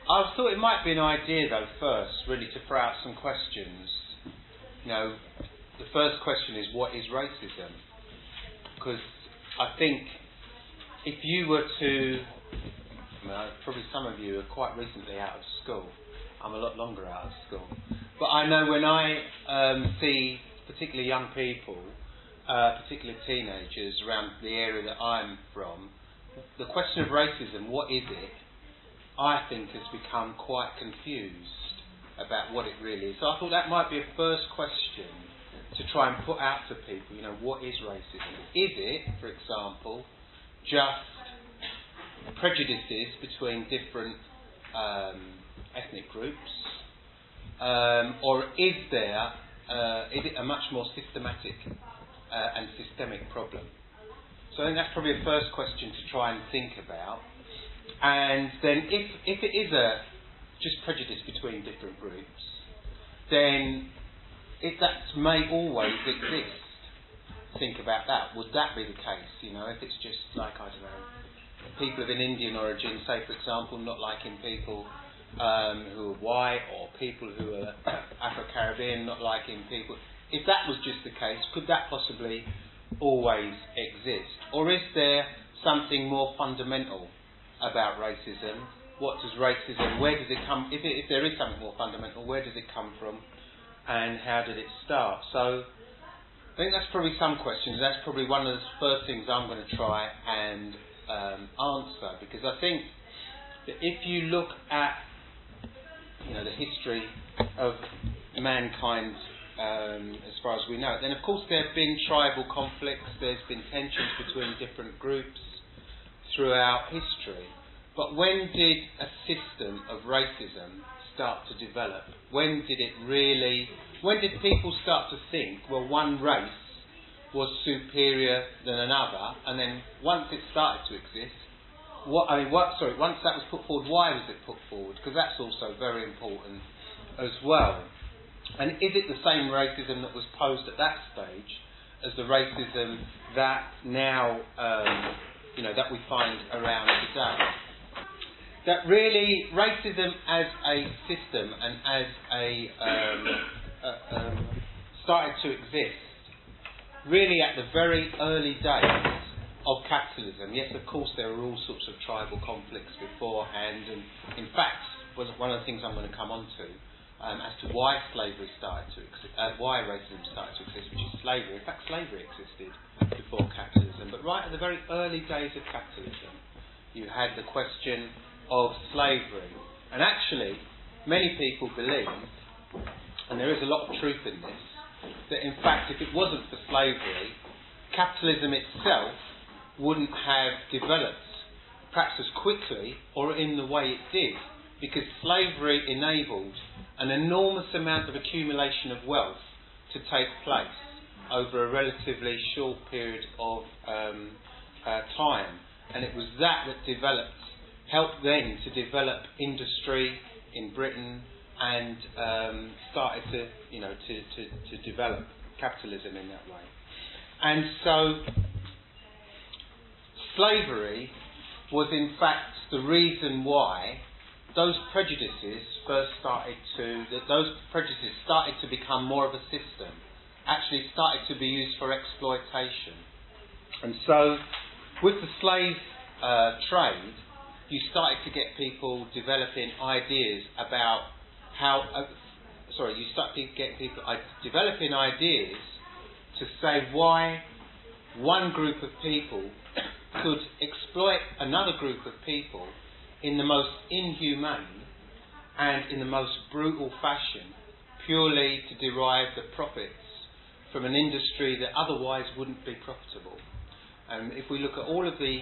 I thought it might be an idea, though, first, really to throw out some questions. You know, the first question is, what is racism? Because I think if you were to... probably some of you are quite recently out of school. I'm a lot longer out of school. But I know when I see particularly young people, particularly teenagers around the area that I'm from, the question of racism, what is it, I think has become quite confused about what it really is. So I thought that might be a first question to try and put out to people, you know, what is racism? Is it, for example, just prejudices between different ethnic groups? Or is it a much more systematic and systemic problem? So I think that's probably a first question to try and think about. And then if it is just prejudice between different groups, then that may always exist. Think about that. Would that be the case? You know, if it's just like, I don't know, people of an Indian origin, say for example, not liking people who are white, or people who are Afro-Caribbean not liking people. If that was just the case, could that possibly always exist? Or is there something more fundamental about racism? What does racism, where does it come, if there is something more fundamental, where does it come from and how did it start? So I think that's probably some questions. That's probably one of the first things I'm going to try and answer, because I think that if you look at, you know, the history of mankind as far as we know it, then of course there have been tribal conflicts, there's been tensions between different groups throughout history. But when did a system of racism start to develop? When did people start to think, well, one race was superior than another, and then once it started to exist, once that was put forward, why was it put forward? Because that's also very important as well. And is it the same racism that was posed at that stage as the racism that now, that we find around today? That really, racism as a system and as started to exist really at the very early days of capitalism. Yes, of course, there were all sorts of tribal conflicts beforehand, and in fact, was one of the things I'm going to come on to as to why slavery started to exist, why racism started to exist, which is slavery. In fact, slavery existed before capitalism, but right at the very early days of capitalism, you had the question of slavery. And actually, many people believe, and there is a lot of truth in this, that in fact, if it wasn't for slavery, capitalism itself wouldn't have developed perhaps as quickly or in the way it did, because slavery enabled an enormous amount of accumulation of wealth to take place over a relatively short period of time. And it was that helped then to develop industry in Britain and started to develop capitalism in that way. And so slavery was in fact the reason why those prejudices started to become more of a system, actually started to be used for exploitation. And so with the slave trade, you started to get people developing ideas about developing ideas to say why one group of people could exploit another group of people in the most inhumane and in the most brutal fashion, purely to derive the profits from an industry that otherwise wouldn't be profitable. If we look at all of the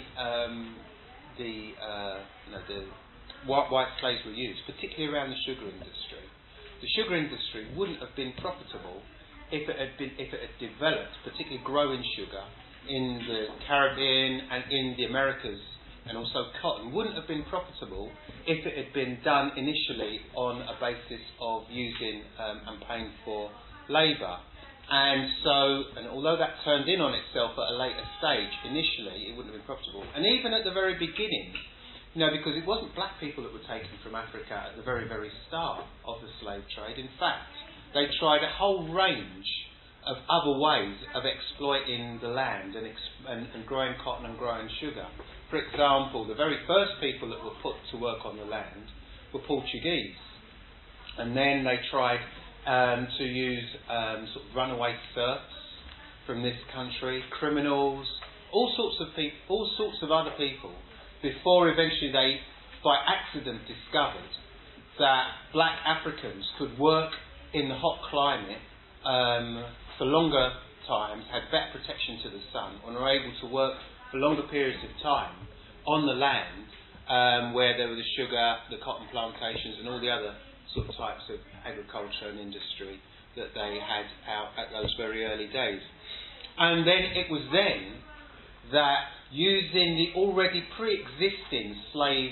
white slaves were used, particularly around the sugar industry. The sugar industry wouldn't have been profitable if it had developed, particularly growing sugar in the Caribbean and in the Americas, and also cotton, wouldn't have been profitable if it had been done initially on a basis of using and paying for labour. And although that turned in on itself at a later stage, initially it wouldn't have been profitable. And even at the very beginning, because it wasn't black people that were taken from Africa at the very, very start of the slave trade. In fact, they tried a whole range of other ways of exploiting the land and growing cotton and growing sugar. For example, the very first people that were put to work on the land were Portuguese. And then they tried to use sort of runaway serfs from this country, criminals, all sorts of people, all sorts of other people, before eventually they, by accident, discovered that black Africans could work in the hot climate for longer times, had better protection to the sun, and were able to work for longer periods of time on the land where there were the sugar, the cotton plantations, and all the other sort of types of agriculture and industry that they had out at those very early days. And then it was then that, using the already pre-existing slave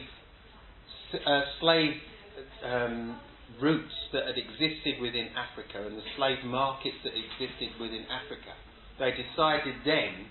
routes that had existed within Africa and the slave markets that existed within Africa, they decided then,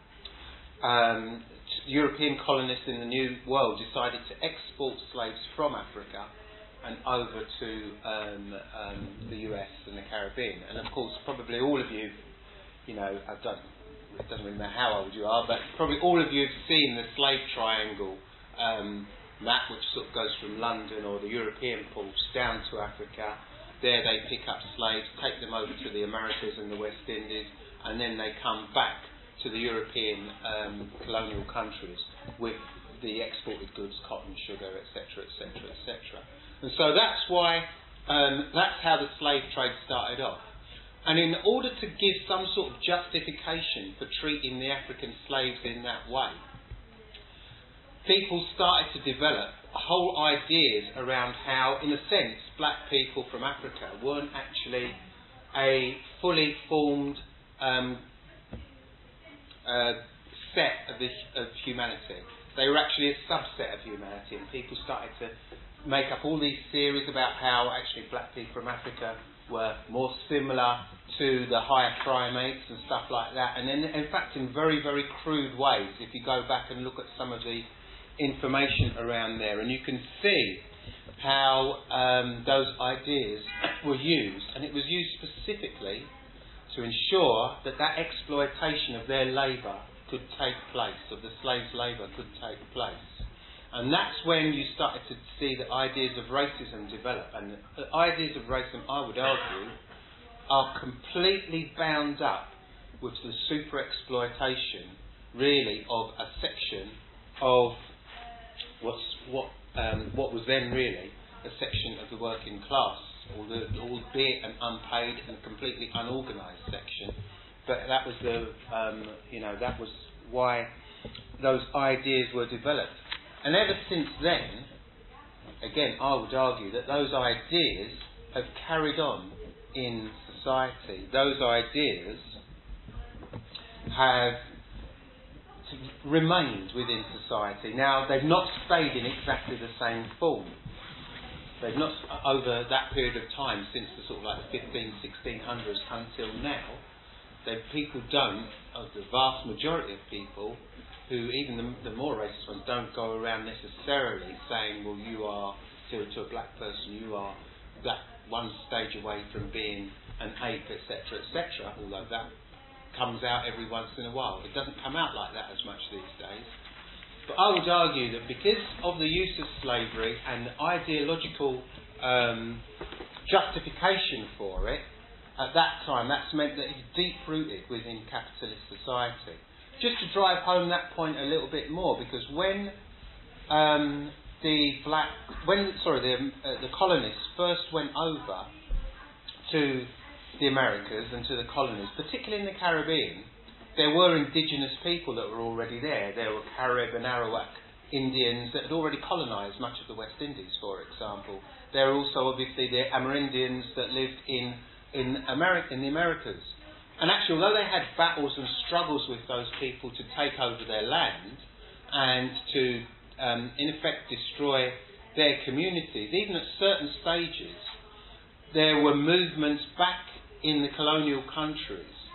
European colonists in the New World decided to export slaves from Africa and over to the US and the Caribbean. And of course, probably all of you, it doesn't really matter how old you are, but probably all of you have seen the slave triangle map, which sort of goes from London or the European ports down to Africa. There they pick up slaves, take them over to the Americas and the West Indies, and then they come back to the European colonial countries with the exported goods, cotton, sugar, etc., etc., etc. And so that's why, that's how the slave trade started off. And in order to give some sort of justification for treating the African slaves in that way, people started to develop whole ideas around how, in a sense, black people from Africa weren't actually a fully formed set of humanity. They were actually a subset of humanity, and people started to make up all these theories about how actually black people from Africa were more similar to the higher primates and stuff like that. And then, in fact, in very, very crude ways, if you go back and look at some of the information around there, and you can see how those ideas were used, and it was used specifically to ensure that that exploitation of their labour could take place, of the slaves' labour could take place. And that's when you started to see the ideas of racism develop. And the ideas of racism, I would argue, are completely bound up with the super exploitation, really, of a section of what was then really a section of the working class, albeit an unpaid and completely unorganised section. But that was that was why those ideas were developed. And ever since then, again, I would argue that those ideas have carried on in society. Those ideas have remained within society. Now, they've not stayed in exactly the same form. They've not, over that period of time, since the sort of like the 1600s until now, people don't, the vast majority of people, who even the more racist ones, don't go around necessarily saying, well, you are, to a black person, you are that one stage away from being an ape, etc., etc., although that comes out every once in a while. It doesn't come out like that as much these days. But I would argue that because of the use of slavery and the ideological justification for it, at that time, that's meant that it's deep-rooted within capitalist society. Just to drive home that point a little bit more, because when the colonists first went over to the Americas and to the colonies, particularly in the Caribbean, there were indigenous people that were already there. There were Carib and Arawak Indians that had already colonised much of the West Indies, for example. There were also obviously the Amerindians that lived in the Americas. And actually, although they had battles and struggles with those people to take over their land and to, in effect, destroy their communities, even at certain stages, there were movements back in the colonial countries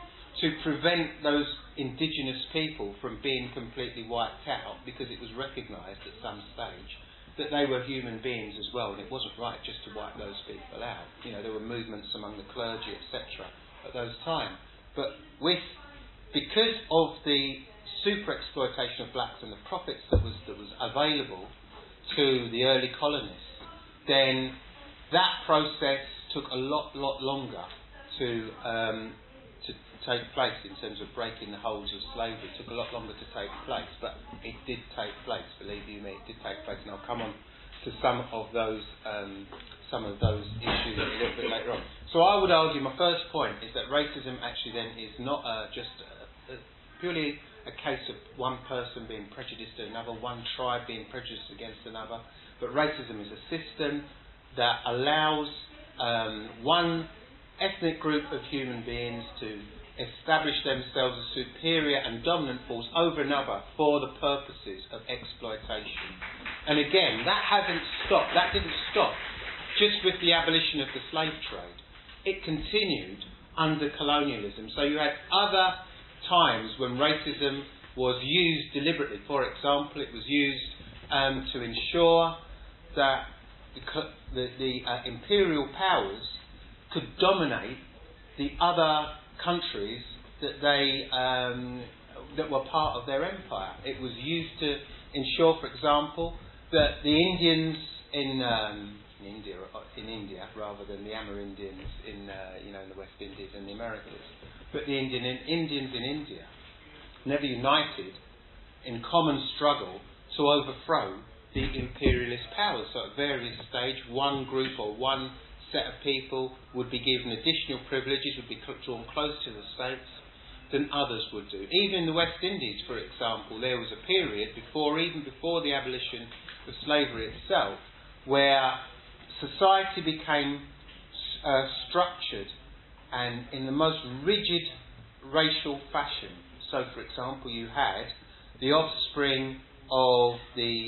to prevent those indigenous people from being completely wiped out, because it was recognised at some stage that they were human beings as well, and it wasn't right just to wipe those people out. There were movements among the clergy, etc., at those times. But because of the super exploitation of blacks and the profits that was available to the early colonists, then that process took a lot longer to take place in terms of breaking the holds of slavery. It took a lot longer to take place, but it did take place. Believe you me, it did take place, and I'll come on to some of those issues a little bit later on. So I would argue my first point is that racism actually then is not just purely a case of one person being prejudiced to another, one tribe being prejudiced against another, but racism is a system that allows one ethnic group of human beings to establish themselves as superior and dominant force over another for the purposes of exploitation. And again, that didn't stop just with the abolition of the slave trade. It continued under colonialism. So you had other times when racism was used deliberately. For example, it was used to ensure that the imperial powers could dominate the other countries that were part of their empire. It was used to ensure, for example, that the Indians in India, rather than the Amerindians in the West Indies and the Americas, but the Indians in India never united in common struggle to overthrow the imperialist powers. So at various stages, one group or one set of people would be given additional privileges, would be drawn close to the states than others would do. Even in the West Indies, for example, there was a period even before the abolition of slavery itself, where society became structured and in the most rigid racial fashion. So, for example, you had the offspring of the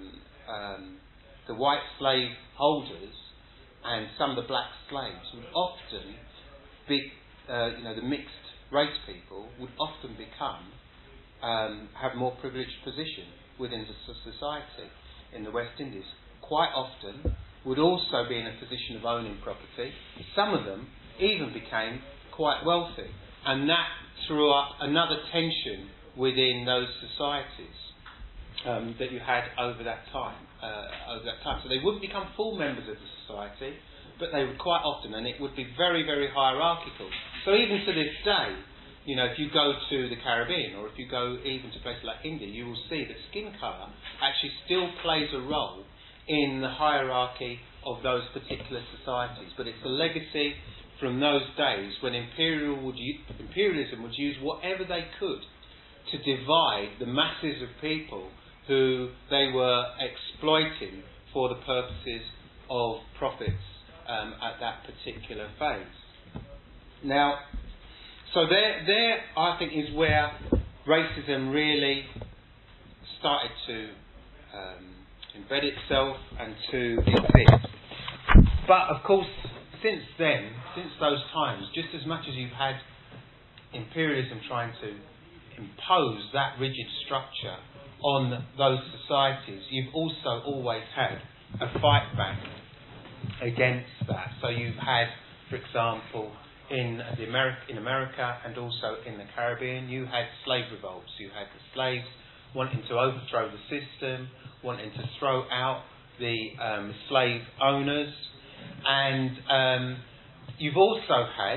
white slave holders and some of the black slaves would often be, the mixed race people would often have more privileged position within the society in the West Indies. Quite often would also be in a position of owning property. Some of them even became quite wealthy, and that threw up another tension within those societies that you had over that time. So they wouldn't become full members of the society, but they would quite often, and it would be very, very hierarchical. So even to this day, if you go to the Caribbean, or if you go even to places like India, you will see that skin colour actually still plays a role in the hierarchy of those particular societies. But it's a legacy from those days when imperialism would use whatever they could to divide the masses of people who they were exploiting for the purposes of profits at that particular phase. Now, so there I think is where racism really started to embed itself and to exist. But of course, since those times, just as much as you've had imperialism trying to impose that rigid structure on those societies, you've also always had a fight back against that. So you've had, for example, in America and also in the Caribbean, you had slave revolts. You had the slaves wanting to overthrow the system, wanting to throw out the slave owners, and you've also had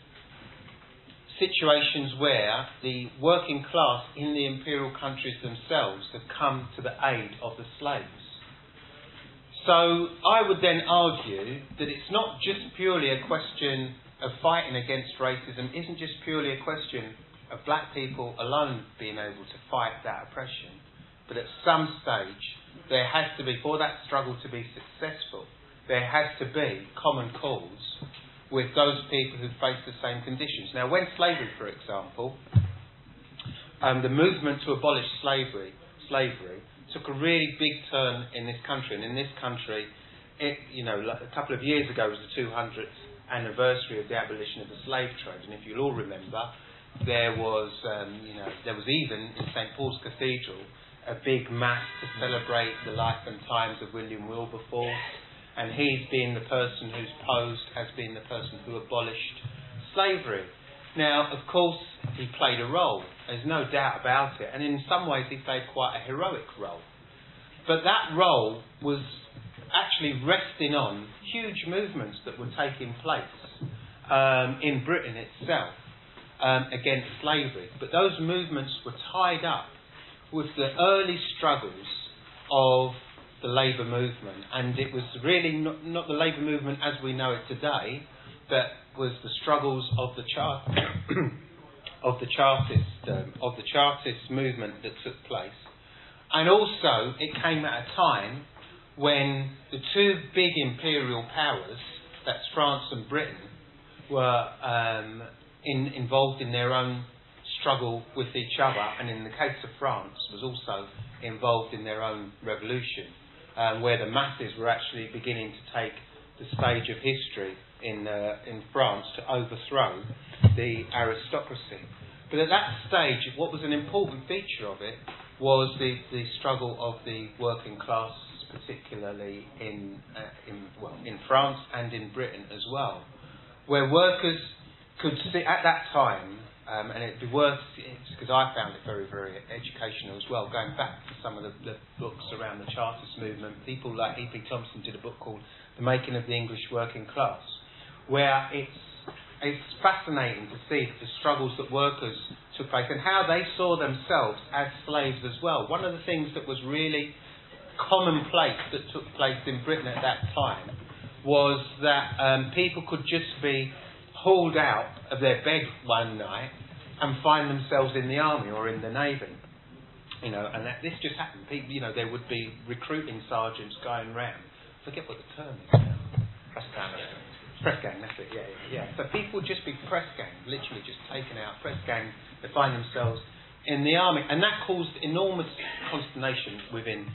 situations where the working class in the imperial countries themselves have come to the aid of the slaves. So I would then argue that it's not just purely a question of fighting against racism, isn't just purely a question of black people alone being able to fight that oppression, but at some stage there has to be, for that struggle to be successful, there has to be common cause with those people who face the same conditions. Now, when slavery, for example, the movement to abolish slavery took a really big turn in this country. And in this country, a couple of years ago was the 200th anniversary of the abolition of the slave trade. And if you'll all remember, there was even in St Paul's Cathedral a big mass to celebrate the life and times of William Wilberforce, and he's been the person who's posed as being the person who abolished slavery. Now, of course, he played a role. There's no doubt about it, and in some ways he played quite a heroic role. But that role was actually resting on huge movements that were taking place in Britain itself against slavery. But those movements were tied up with the early struggles of the labour movement, and it was really not the labour movement as we know it today, but was the struggles of the Chartist movement that took place. And also it came at a time when the two big imperial powers, that's France and Britain, were involved in their own struggle with each other, and in the case of France was also involved in their own revolution, where the masses were actually beginning to take the stage of history in France to overthrow the aristocracy. But at that stage, what was an important feature of it was the struggle of the working class, particularly in France and in Britain as well, where workers could see at that time, and it'd be worth, because I found it very, very educational as well, going back to some of the books around the Chartist movement. People like E.P. Thompson did a book called The Making of the English Working Class, where it's fascinating to see the struggles that workers took place and how they saw themselves as slaves as well. One of the things that was really commonplace that took place in Britain at that time was that people could just be hauled out of their bed one night and find themselves in the army or in the navy, and this just happened. People, there would be recruiting sergeants going round. I forget what the term is now. Press gang, that's it. Yeah. So people would just be press gang, literally just taken out, press gang. They find themselves in the army, and that caused enormous consternation within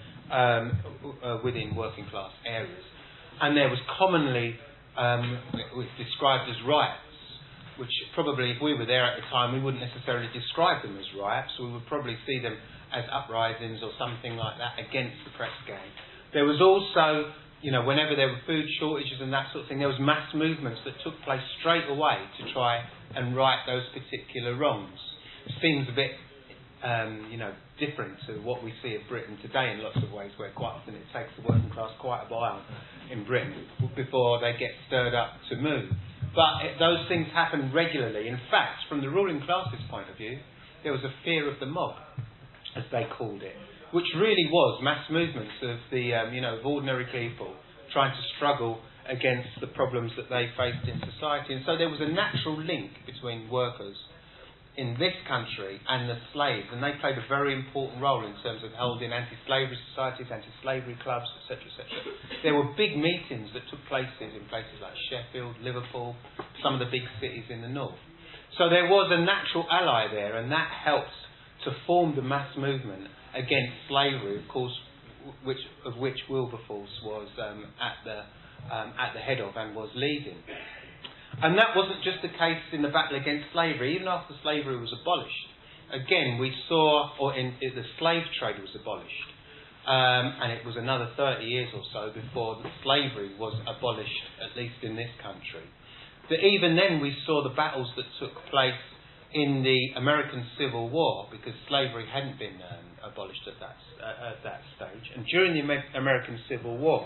working class areas. And there was commonly it was described as riots, which probably, if we were there at the time, we wouldn't necessarily describe them as riots. We would probably see them as uprisings or something like that against the press gang. There was also, whenever there were food shortages and that sort of thing, there was mass movements that took place straight away to try and right those particular wrongs. It seems a bit, different to what we see in Britain today in lots of ways, where quite often it takes the working class quite a while in Britain before they get stirred up to move. But those things happen regularly. In fact, from the ruling class's point of view, there was a fear of the mob, as they called it, which really was mass movements of the of ordinary people trying to struggle against the problems that they faced in society. And so there was a natural link between workers in this country and the slaves, and they played a very important role in terms of holding anti-slavery societies, anti-slavery clubs, etc., etc. There were big meetings that took place in places like Sheffield, Liverpool, some of the big cities in the north. So there was a natural ally there, and that helped to form the mass movement against slavery, of course, which Wilberforce was at the head of and was leading. And that wasn't just the case in the battle against slavery. Even after slavery was abolished, again we saw, the slave trade was abolished, and it was another 30 years or so before slavery was abolished, at least in this country. But even then we saw the battles that took place in the American Civil War, because slavery hadn't been abolished at that stage. And during the American Civil War,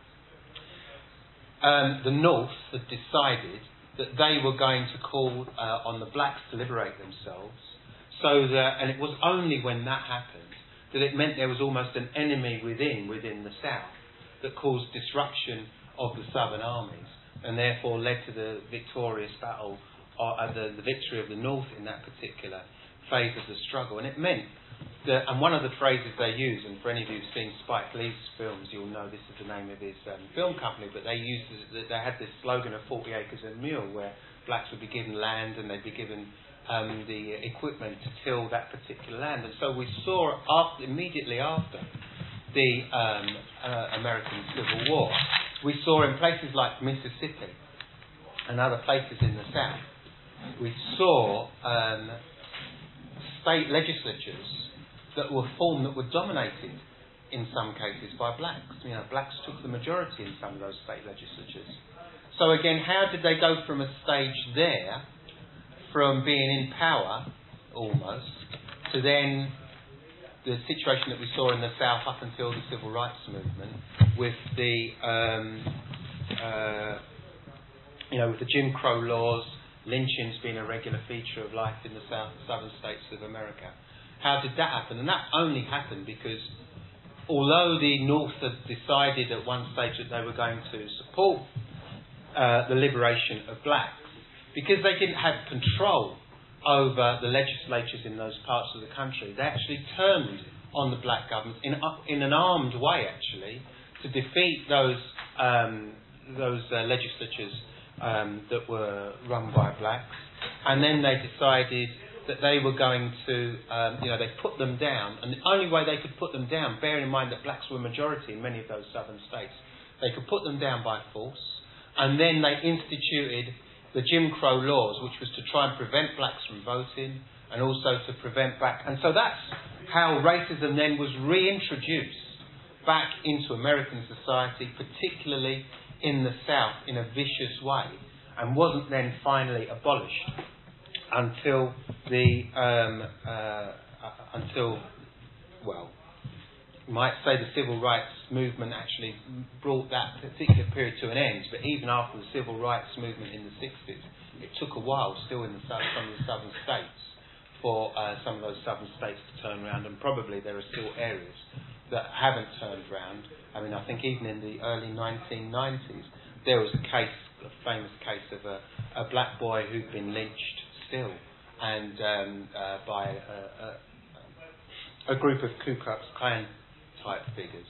the North had decided that they were going to call on the blacks to liberate themselves, and it was only when that happened that it meant there was almost an enemy within the South that caused disruption of the Southern armies, and therefore led to the victorious battle, the victory of the North in that particular phase of the struggle. And it meant that, and one of the phrases they use, and for any of you who've seen Spike Lee's films, you'll know this is the name of his film company, but they had this slogan of 40 acres and a mule, where blacks would be given land and they'd be given the equipment to till that particular land. And so we saw immediately after the American Civil War, we saw in places like Mississippi and other places in the South, we saw state legislatures that were formed that were dominated in some cases by blacks. Blacks took the majority in some of those state legislatures. So again, how did they go from a stage there, from being in power, almost, to then the situation that we saw in the South up until the Civil Rights Movement, with the with the Jim Crow laws, lynchings being a regular feature of life in the southern states of America. How did that happen? And that only happened because although the North had decided at one stage that they were going to support the liberation of blacks, because they didn't have control over the legislatures in those parts of the country, they actually turned on the black government in an armed way, actually, to defeat those legislatures that were run by blacks. And then they decided that they were going to, they put them down. And the only way they could put them down, bearing in mind that blacks were a majority in many of those southern states, they could put them down by force. And then they instituted the Jim Crow laws, which was to try and prevent blacks from voting and also to prevent black. And so that's how racism then was reintroduced back into American society, particularly in the South, in a vicious way, and wasn't then finally abolished until you might say the Civil Rights Movement actually brought that particular period to an end. But even after the Civil Rights Movement in the 60s, it took a while still in some of the southern states for some of those southern states to turn around, and probably there are still areas that haven't turned round. I mean, I think even in the early 1990s, there was a famous case of a black boy who'd been lynched still, and by a group of Ku Klux Klan type figures,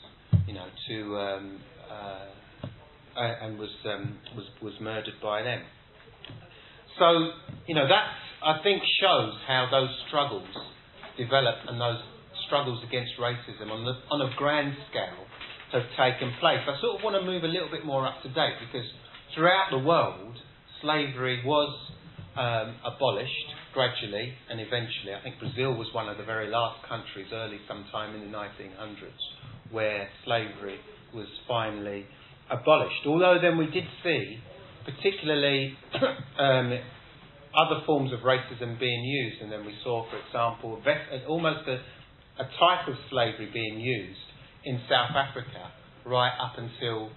and was murdered by them. So, that I think shows how those struggles develop, and those struggles against racism on a grand scale have taken place. I sort of want to move a little bit more up to date, because throughout the world, slavery was abolished gradually and eventually. I think Brazil was one of the very last countries early sometime in the 1900s where slavery was finally abolished. Although then we did see particularly other forms of racism being used, and then we saw, for example, almost a type of slavery being used in South Africa right up until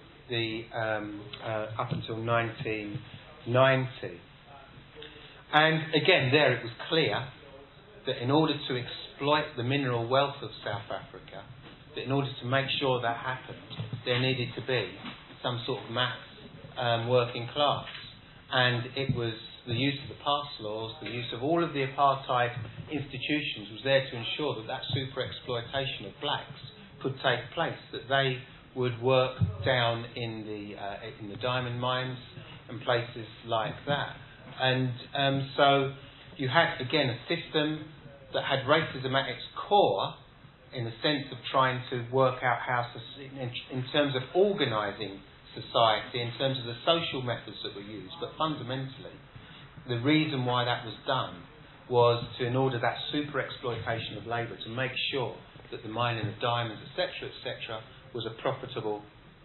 1990. And again, there it was clear that in order to exploit the mineral wealth of South Africa, that in order to make sure that happened, there needed to be some sort of mass working class. And it was the use of the pass laws, the use of all of the apartheid institutions was there to ensure that that super exploitation of blacks could take place, that they would work down in the diamond mines and places like that. And so you had, again, a system that had racism at its core, in the sense of trying to work out how, in terms of organising society, in terms of the social methods that were used. But fundamentally, the reason why that was done was in order that super exploitation of labour, to make sure that the mining of diamonds, etc., was a profitable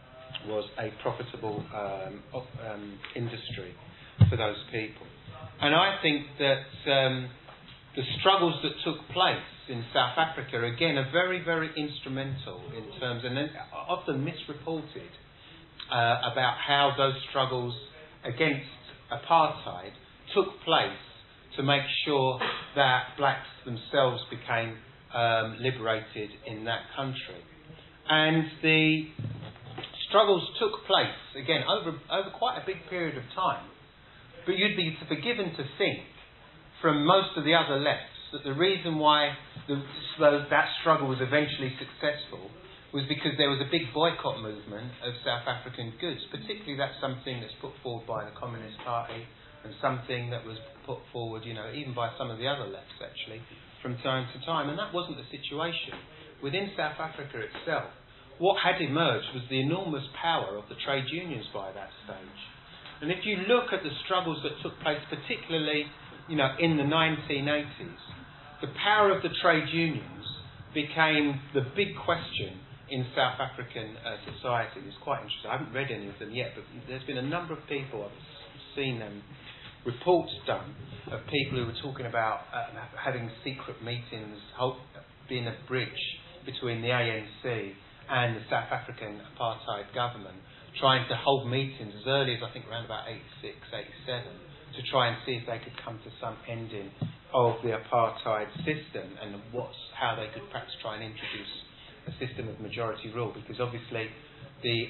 industry for those people. And I think that the struggles that took place in South Africa, again, are very, very instrumental in terms, and then often misreported, about how those struggles against apartheid took place to make sure that blacks themselves became liberated in that country. And the struggles took place, again, over quite a big period of time. But you'd be forgiven to think, from most of the other lefts, that the reason why that struggle was eventually successful was because there was a big boycott movement of South African goods. Particularly, that's something that's put forward by the Communist Party, and something that was put forward, even by some of the other lefts, actually, from time to time. And that wasn't the situation. Within South Africa itself, what had emerged was the enormous power of the trade unions by that stage. And if you look at the struggles that took place, particularly, in the 1980s, the power of the trade unions became the big question in South African society. It's quite interesting. I haven't read any of them yet, but there's been a number of people, I've seen reports done of people who were talking about having secret meetings, being a bridge between the ANC and the South African apartheid government, trying to hold meetings as early as I think around about 86, 87, to try and see if they could come to some ending of the apartheid system and how they could perhaps try and introduce a system of majority rule, because obviously the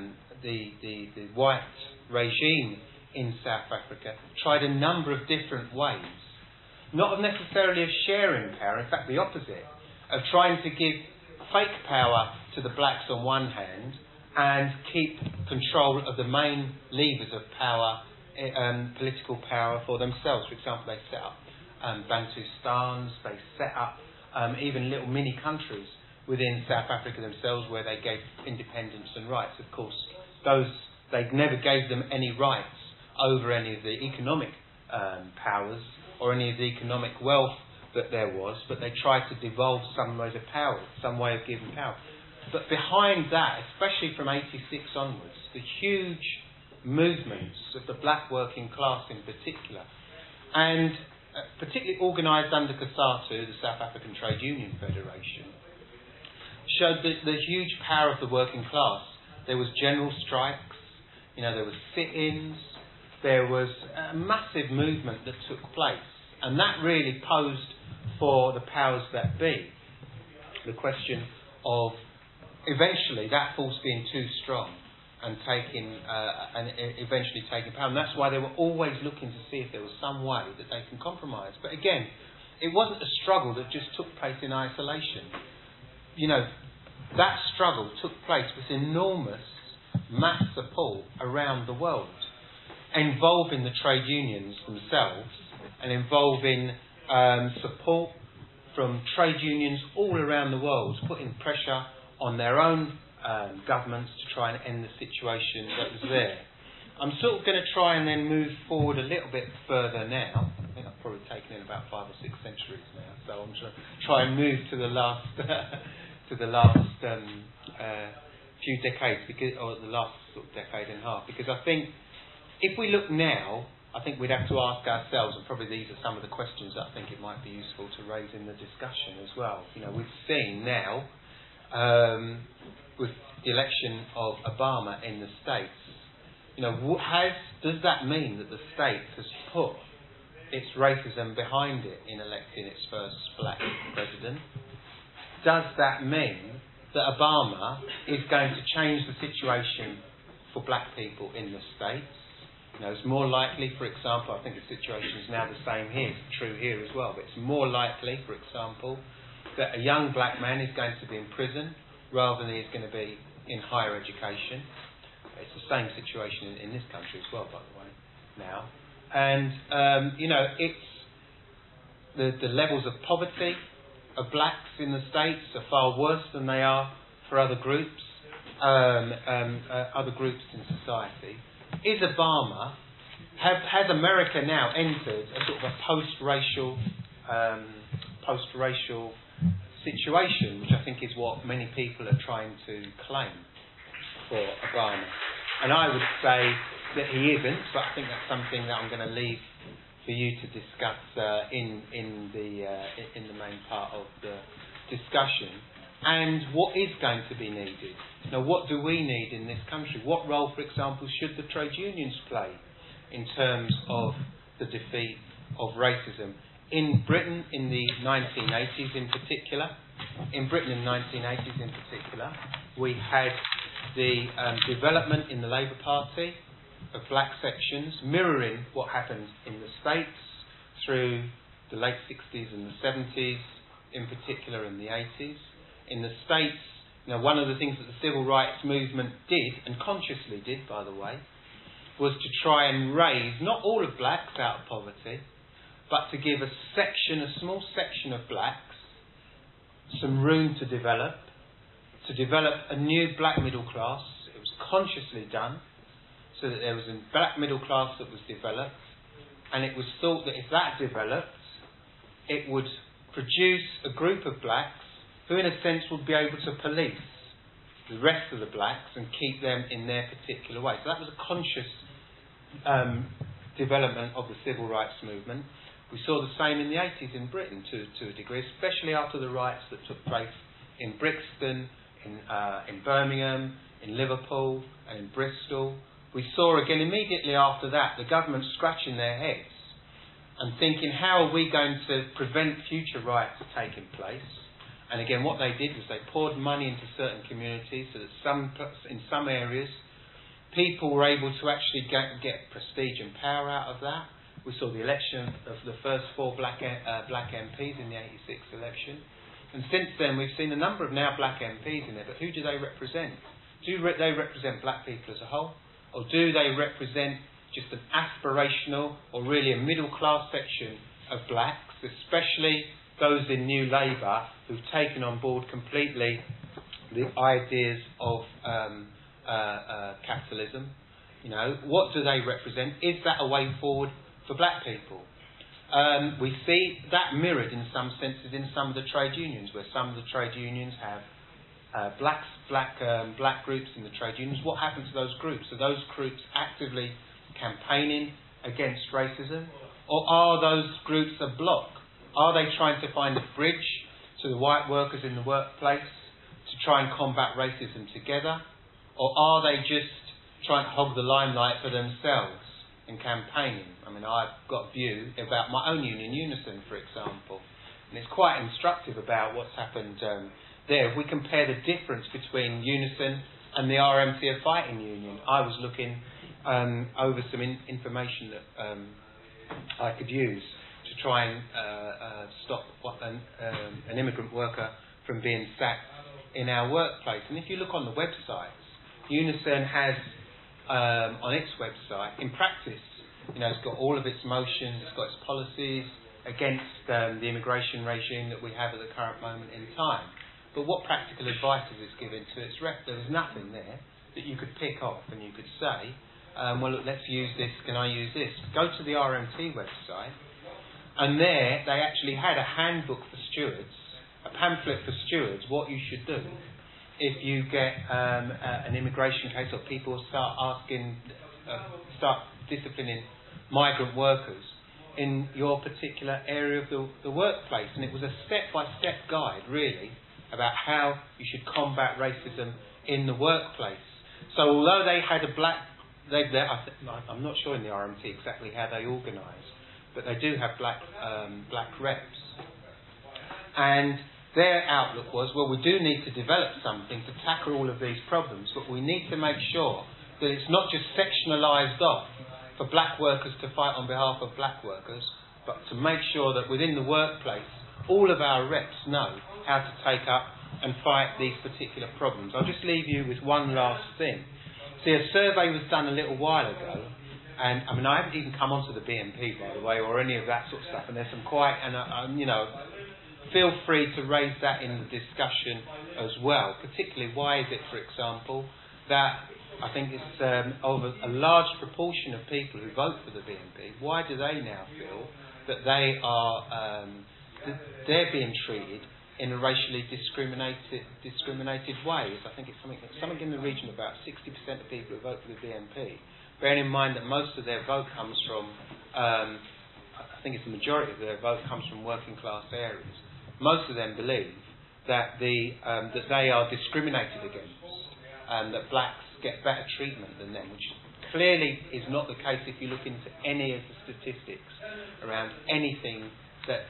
white regime in South Africa tried a number of different ways, not necessarily of sharing power, in fact the opposite, of trying to give fake power to the blacks on one hand and keep control of the main levers of power, political power for themselves. For example, they set up Bantustans, they set up even little mini countries within South Africa themselves where they gave independence and rights. Of course, they never gave them any rights over any of the economic powers or any of the economic wealth that there was, but they tried to devolve some ways of power, some way of giving power. But behind that, especially from 86 onwards, the huge movements of the black working class in particular, and particularly organised under COSATU, the South African Trade Union Federation, showed the huge power of the working class. There was general strikes, there was sit-ins, there was a massive movement that took place, and that really posed for the powers that be the question of eventually that force being too strong and eventually taking power. And that's why they were always looking to see if there was some way that they can compromise. But again, it wasn't a struggle that just took place in isolation. That struggle took place with enormous mass support around the world, involving the trade unions themselves and involving support from trade unions all around the world, putting pressure on their own governments to try and end the situation that was there. I'm sort of going to try and then move forward a little bit further now. I think I've probably taken in about 5 or 6 centuries now, so I'm going to try and move to the last few decades, or the last sort of decade and a half, because I think if we look now, I think we'd have to ask ourselves, and probably these are some of the questions that I think it might be useful to raise in the discussion as well. We've seen now, with the election of Obama in the States, does that mean that the state has put its racism behind it in electing its first black president? Does that mean that Obama is going to change the situation for black people in the States? It's more likely, for example, I think the situation is now the same here, it's true here as well, but it's more likely, for example, that a young black man is going to be in prison rather than he's going to be in higher education. It's the same situation in this country as well, by the way, now. And, it's the levels of poverty of blacks in the States are far worse than they are for other groups in society. Has America now entered a sort of a post-racial situation, which I think is what many people are trying to claim for Obama? And I would say that he isn't, but I think that's something that I'm going to leave for you to discuss in the main part of the discussion. And what is going to be needed? Now, what do we need in this country? What role, for example, should the trade unions play in terms of the defeat of racism? In Britain in the 1980s in particular, we had the development in the Labour Party of black sections, mirroring what happened in the States through the late 60s and the 70s, in particular in the 80s. In the States, one of the things that the civil rights movement did, and consciously did, by the way, was to try and raise not all of blacks out of poverty, but to give a small section of blacks some room to develop a new black middle class. It was consciously done, so that there was a black middle class that was developed, and it was thought that if that developed, it would produce a group of blacks who in a sense would be able to police the rest of the blacks and keep them in their particular way. So that was a conscious development of the civil rights movement. We saw the same in the 80s in Britain to a degree, especially after the riots that took place in Brixton, in Birmingham, in Liverpool and in Bristol. We saw again immediately after that the government scratching their heads and thinking, how are we going to prevent future riots taking place? And again, what they did was they poured money into certain communities so that in some areas people were able to actually get prestige and power out of that. We saw the election of the first 4 black MPs in the 86 election. And since then we've seen a number of now black MPs in there, but who do they represent? Do they represent black people as a whole? Or do they represent just an aspirational or really a middle class section of blacks, especially those in New Labour who've taken on board completely the ideas of capitalism? You know, what do they represent? Is that a way forward for black people? We see that mirrored in some senses in some of the trade unions, where some of the trade unions have black groups in the trade unions. What happens to those groups? Are those groups actively campaigning against racism? Or are those groups a block? Are they trying to find a bridge to the white workers in the workplace to try and combat racism together? Or are they just trying to hog the limelight for themselves in campaigning? I mean, I've got a view about my own union, Unison, for example. And it's quite instructive about what's happened there. If we compare the difference between Unison and the RMCA Fighting Union, I was looking over some information that I could use to try and stop an immigrant worker from being sacked in our workplace. And if you look on the websites, Unison has on its website, in practice, you know, it's got all of its motions, it's got its policies against the immigration regime that we have at the current moment in time. But what practical advice is it given to its rep? There was nothing there that you could pick off and you could say, well, look, let's use this, can I use this? Go to the RMT website, and there they actually had a handbook for stewards, a pamphlet for stewards, what you should do if you get an immigration case or people start disciplining migrant workers in your particular area of the workplace. And it was a step-by-step guide, really, about how you should combat racism in the workplace. So although they had I'm not sure in the RMT exactly how they organise, but they do have black reps. And their outlook was, well, we do need to develop something to tackle all of these problems, but we need to make sure that it's not just sectionalised off for black workers to fight on behalf of black workers, but to make sure that within the workplace, all of our reps know how to take up and fight these particular problems. I'll just leave you with one last thing. See, a survey was done a little while ago, and I mean, I haven't even come onto the BNP, by the way, or any of that sort of stuff, and there's some quite, and you know, feel free to raise that in the discussion as well. Particularly, why is it, for example, that I think it's of a large proportion of people who vote for the BNP, why do they now feel that they are they're being treated in a racially discriminated way? I think it's something in the region of about 60% of people who vote for the BNP. Bearing in mind that most of their vote comes from, I think it's the majority of their vote comes from working class areas. Most of them believe that that they are discriminated against, and that blacks get better treatment than them, which clearly is not the case if you look into any of the statistics around anything that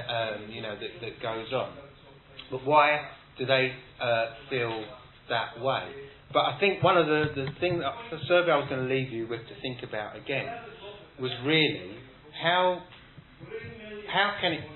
goes on. But why do they feel that way? But I think one of the survey I was going to leave you with to think about again was really how can it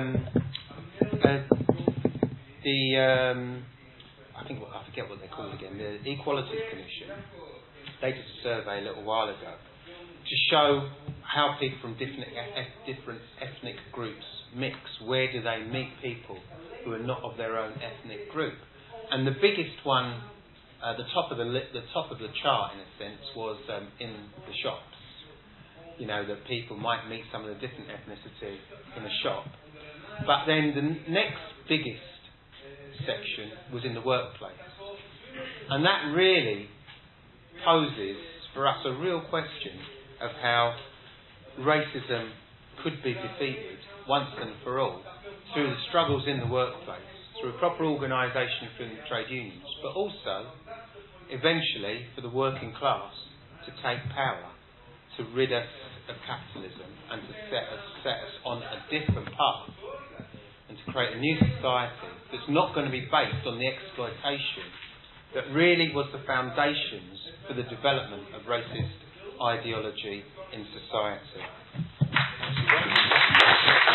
I forget what they're called again, the Equality Commission. They did a survey a little while ago to show how people from different ethnic groups mix. Where do they meet people who are not of their own ethnic group? And the biggest one, the top of the chart in a sense, was in the shops. You know, that people might meet some of the different ethnicity in a shop. But then the next biggest section was in the workplace. And that really poses for us a real question of how racism could be defeated once and for all through the struggles in the workplace, through proper organisation from the trade unions, but also eventually for the working class to take power, to rid us of capitalism and to set us on a different path and to create a new society that's not going to be based on the exploitation that really was the foundations for the development of racist ideology in society.